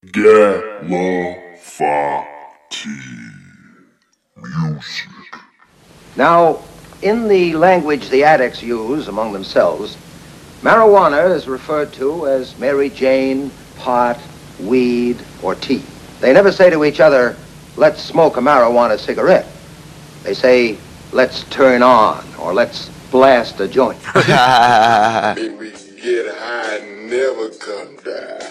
Galafati music. Now, in the language the addicts use among themselves, marijuana is referred to as Mary Jane, pot, weed, or tea. They never say to each other, let's smoke a marijuana cigarette. They say, let's turn on, or let's blast a joint. Make me get high and never come down.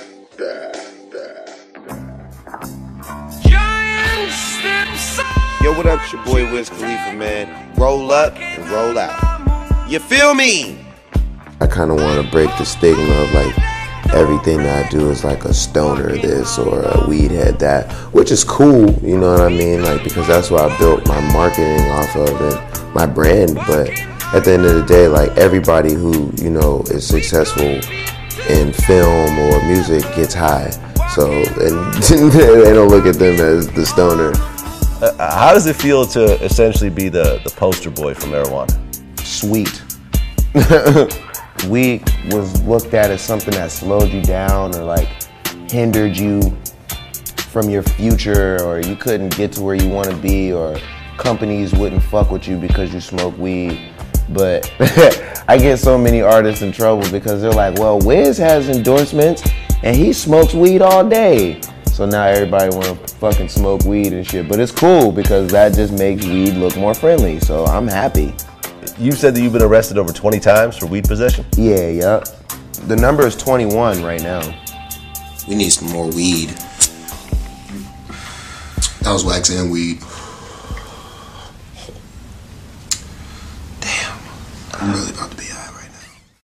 Yo, what up? It's your boy Wiz Khalifa, man. Roll up and roll out. You feel me? I kind of want to break the stigma of like everything that I do is like a stoner this or a weed head that, which is cool, you know what I mean? Like, because that's what I built my marketing off of and my brand. But at the end of the day, like everybody who, you know, is successful in film or music gets high. So, and they don't look at them as the stoner. How does it feel to essentially be the poster boy for marijuana? Sweet. Weed was looked at as something that slowed you down or like hindered you from your future, or you couldn't get to where you want to be, or companies wouldn't fuck with you because you smoke weed. But I get so many artists in trouble because they're like, well, Wiz has endorsements and he smokes weed all day. So now everybody want to fucking smoke weed and shit. But it's cool because that just makes weed look more friendly. So I'm happy. You said that you've been arrested over 20 times for weed possession? Yeah. The number is 21 right now. We need some more weed. That was wax and weed. Damn, I'm really about